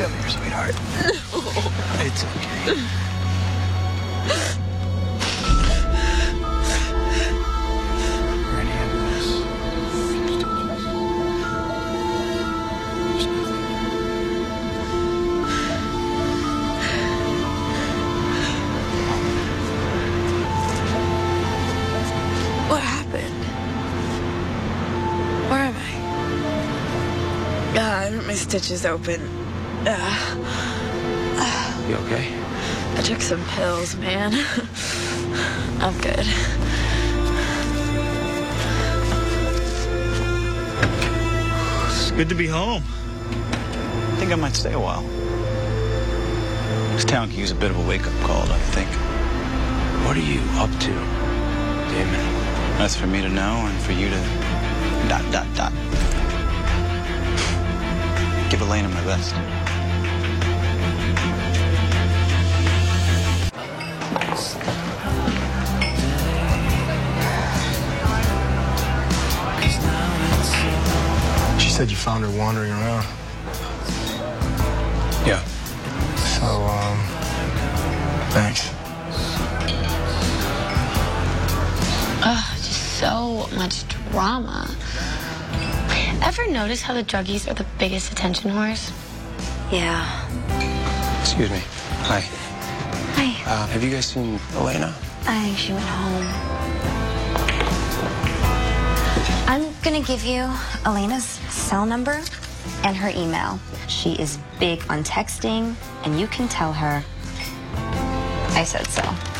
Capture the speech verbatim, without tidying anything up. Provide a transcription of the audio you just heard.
Come here, sweetheart. It's okay. Right hand in this. What happened? Where am I? Ah, my stitches open. Ah. Ah. You okay? I took some pills, man. I'm good. It's good to be home. I think I might stay a while. This town could use a bit of a wake-up call, don't you think? What are you up to, Damon? That's for me to know and for you to dot, dot, dot. Give Elena my best. She said you found her wandering around. Yeah. So, um, thanks. Ugh, just so much drama. Ever notice how the druggies are the biggest attention whores? Yeah. Excuse me. Hi. Hi. Uh, have you guys seen Elena? I think she went home. I'm gonna give you Elena's cell number and her email. She is big on texting, and you can tell her I said so.